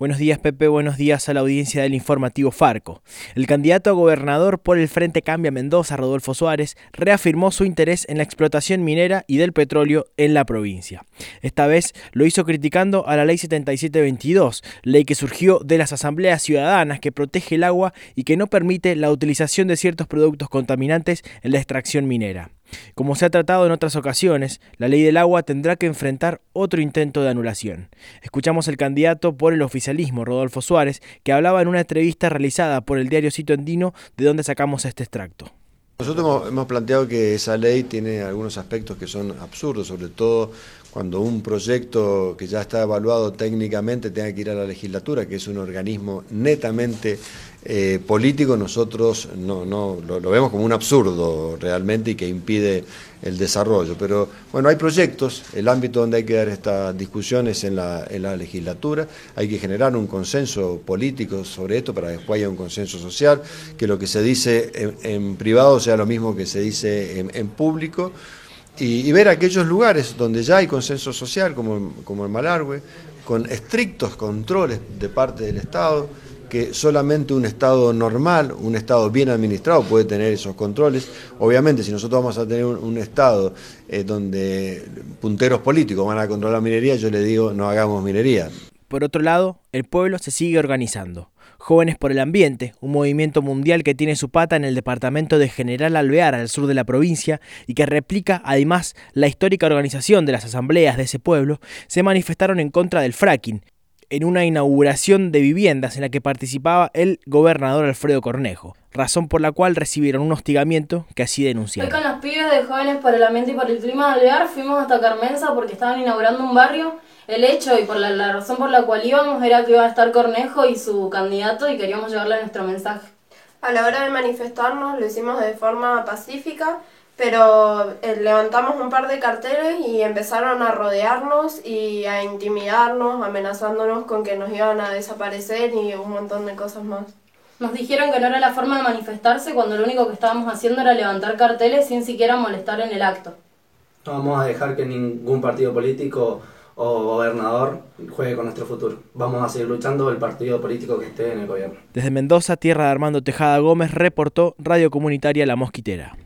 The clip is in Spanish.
Buenos días, Pepe. Buenos días a la audiencia del informativo Farco. El candidato a gobernador por el Frente Cambia Mendoza, Rodolfo Suárez, reafirmó su interés en la explotación minera y del petróleo en la provincia. Esta vez lo hizo criticando a la Ley 7722, ley que surgió de las asambleas ciudadanas que protege el agua y que no permite la utilización de ciertos productos contaminantes en la extracción minera. Como se ha tratado en otras ocasiones, la ley del agua tendrá que enfrentar otro intento de anulación. Escuchamos al candidato por el oficialismo, Rodolfo Suárez, que hablaba en una entrevista realizada por el diario Cito Andino, de donde sacamos este extracto. Nosotros hemos planteado que esa ley tiene algunos aspectos que son absurdos, sobre todo cuando un proyecto que ya está evaluado técnicamente tenga que ir a la legislatura, que es un organismo netamente político. Nosotros lo vemos como un absurdo realmente y que impide el desarrollo. Pero bueno, hay proyectos, el ámbito donde hay que dar estas discusiones en la legislatura, hay que generar un consenso político sobre esto para que después haya un consenso social, que lo que se dice en privado sea lo mismo que se dice en público. Y ver aquellos lugares donde ya hay consenso social, como en Malargüe, con estrictos controles de parte del Estado, que solamente un Estado normal, un Estado bien administrado puede tener esos controles. Obviamente, si nosotros vamos a tener un Estado donde punteros políticos van a controlar la minería, yo le digo, no hagamos minería. Por otro lado, el pueblo se sigue organizando. Jóvenes por el Ambiente, un movimiento mundial que tiene su pata en el departamento de General Alvear, al sur de la provincia, y que replica además la histórica organización de las asambleas de ese pueblo, se manifestaron en contra del fracking, en una inauguración de viviendas en la que participaba el gobernador Alfredo Cornejo, razón por la cual recibieron un hostigamiento que así denunciaron. Hoy con los pibes de Jóvenes por el Ambiente y por el Clima de Alvear fuimos hasta Carmenza porque estaban inaugurando un barrio. El hecho y por la razón por la cual íbamos era que iba a estar Cornejo y su candidato y queríamos llevarle nuestro mensaje. A la hora de manifestarnos lo hicimos de forma pacífica, pero levantamos un par de carteles y empezaron a rodearnos y a intimidarnos, amenazándonos con que nos iban a desaparecer y un montón de cosas más. Nos dijeron que no era la forma de manifestarse cuando lo único que estábamos haciendo era levantar carteles sin siquiera molestar en el acto. No vamos a dejar que ningún partido político o gobernador juegue con nuestro futuro. Vamos a seguir luchando el partido político que esté en el gobierno. Desde Mendoza, tierra de Armando Tejada Gómez, reportó Radio Comunitaria La Mosquitera.